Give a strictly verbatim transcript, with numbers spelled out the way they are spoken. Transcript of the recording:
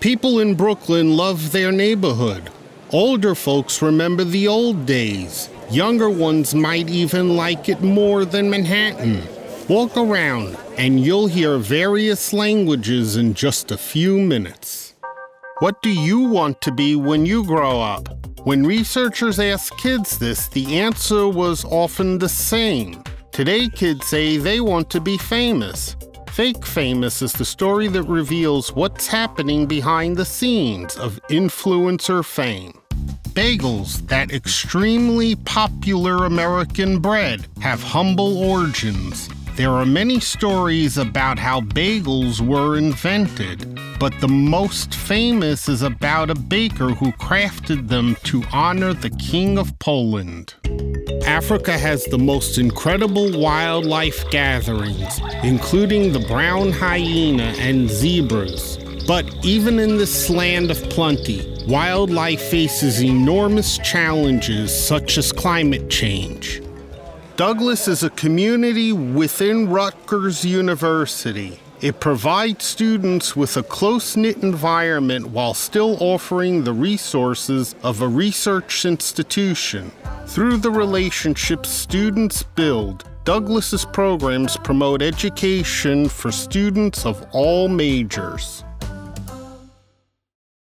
People in Brooklyn love their neighborhood. Older folks remember the old days. Younger ones might even like it more than Manhattan. Walk around and you'll hear various languages in just a few minutes. What do you want to be when you grow up? When researchers asked kids this, the answer was often the same. Today, kids say they want to be famous. Fake famous is the story that reveals what's happening behind the scenes of influencer fame. Bagels, that extremely popular American bread, have humble origins. There are many stories about how bagels were invented, but the most famous is about a baker who crafted them to honor the King of Poland. Africa has the most incredible wildlife gatherings, including the brown hyena and zebras. But even in this land of plenty, wildlife faces enormous challenges such as climate change. Douglas is a community within Rutgers University. It provides students with a close-knit environment while still offering the resources of a research institution. Through the relationships students build, Douglas's programs promote education for students of all majors.